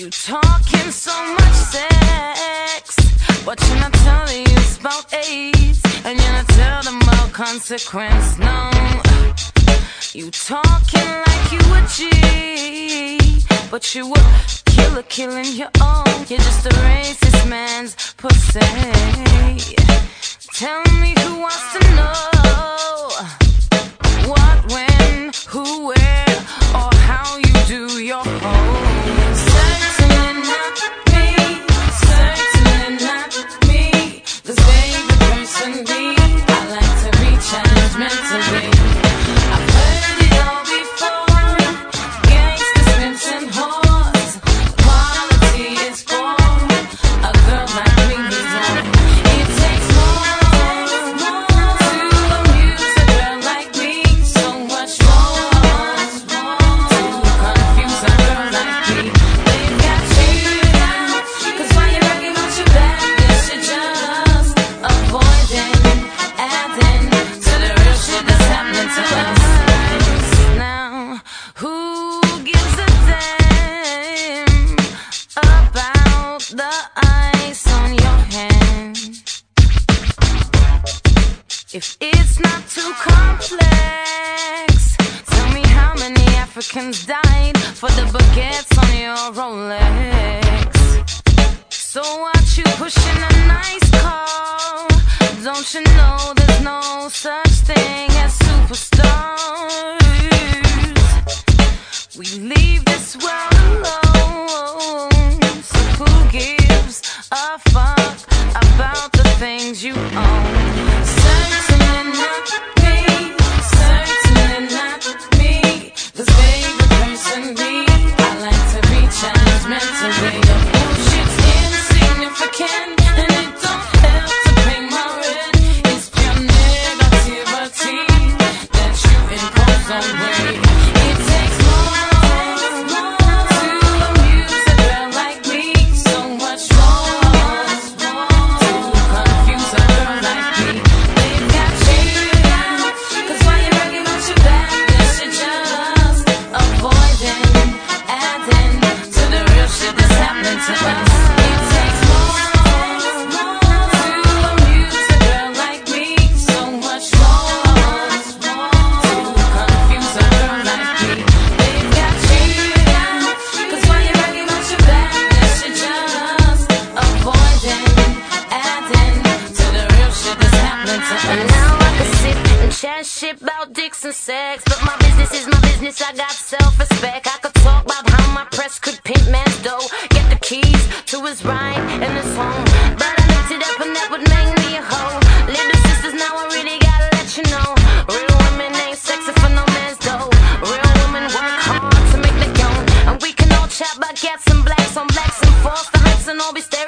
You talking so much sex, but you're not telling us about AIDS, and you're not telling them about consequence, no. You talking like you a G, but you a killer killing your own. You're just a racist man's pussy. Tell me who wants to know what, when, who, where, or how you do your whole. Certainly not me, certainly not me. 'Cause baby, person B, I like to be challenged mentally. I've heard it all before. Gangsters, pimps, and whores. Quality is for a girl like me. It takes more to amuse a girl like me. So much more to confuse a girl like me. They've got you now. 'Cause why you bragging about your bad? You should just avoid them, adding to the real shit that's happening to us. Now, who gives a damn about the ice on your hand? If it's not too complex, tell me how many Africans died for the baguettes on your Rolex. So what you pushing a nice car? Don't you know there's no such thing as superstars? We leave this world alone. So who gives a fuck about the things you own? Certainly not me, certainly not me. 'Cause baby, person B, I like to be challenged mentally. Your bullshit's insignificant, and it don't help to pay my rent. It's pure negativity that you impose on me. It takes more to amuse a girl like me. So much more to confuse a girl like me. They've got you now. 'Cause why you bragging about your back? You should just avoid them, adding to the real shit that's happening to us. It takes more to amuse a girl like me. So much more to confuse a girl like me. They've got you now. 'Cause why you bragging about your back? You should just avoid them, adding to the real shit that's happening to us. And now I can sit and chat shit about dicks and sex, but my business is my business. I got self-respect. I could talk about how my press could pimp man's dough, get the keys to his ride and his home, but I looked it up and that would make me a hoe. Little sisters, now I really gotta let you know, real women ain't sexy for no man's dough. Real women work hard to make the own, and we can all chat about cats and blacks on blacks and false. The heights and all be stay